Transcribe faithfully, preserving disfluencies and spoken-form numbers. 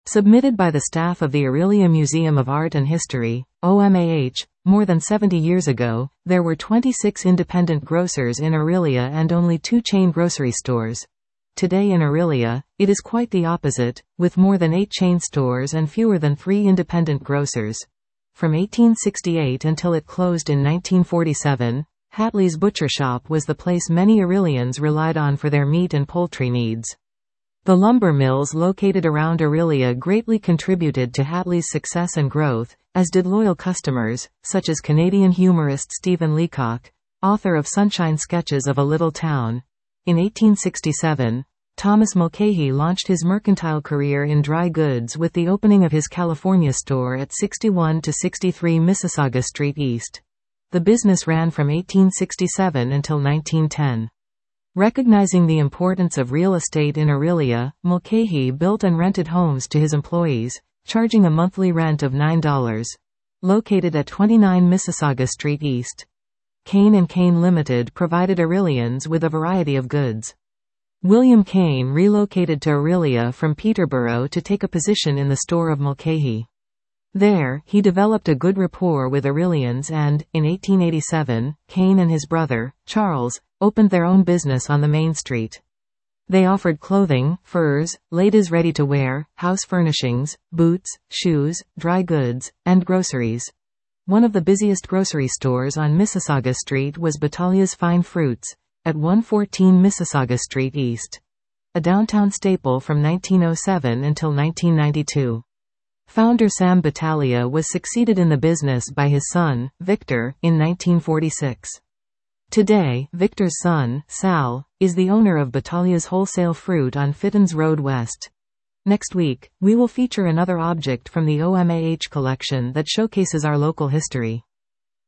Submitted by the staff of the Orillia Museum of Art and History, O M A H, more than seventy years ago, there were twenty-six independent grocers in Orillia and only two chain grocery stores. Today in Orillia, it is quite the opposite, with more than eight chain stores and fewer than three independent grocers. From eighteen sixty-eight until it closed in nineteen forty-seven, Hatley's Butcher Shop was the place many Orillians relied on for their meat and poultry needs. The lumber mills located around Orillia greatly contributed to Hatley's success and growth, as did loyal customers, such as Canadian humorist Stephen Leacock, author of Sunshine Sketches of a Little Town. In eighteen sixty-seven, Thomas Mulcahy launched his mercantile career in dry goods with the opening of his California store at sixty-one to sixty-three Mississauga Street East. The business ran from eighteen sixty-seven until nineteen ten. Recognizing the importance of real estate in Orillia, Mulcahy built and rented homes to his employees, charging a monthly rent of nine dollars. Located at twenty-nine Mississauga Street East. Kane and Kane Limited provided Orillians with a variety of goods. William Kane relocated to Orillia from Peterborough to take a position in the store of Mulcahy. There, he developed a good rapport with Orillians and, in eighteen eighty-seven, Kane and his brother, Charles, opened their own business on the main street. They offered clothing, furs, ladies' ready-to-wear, house furnishings, boots, shoes, dry goods, and groceries. One of the busiest grocery stores on Mississauga Street was Battalia's Fine Fruits, at one fourteen Mississauga Street East. A downtown staple from nineteen oh seven until nineteen ninety-two. Founder Sam Battaglia was succeeded in the business by his son, Victor, in nineteen forty-six. Today, Victor's son, Sal, is the owner of Battalia's Wholesale Fruit on Fittens Road West. Next week, we will feature another object from the O M A H collection that showcases our local history.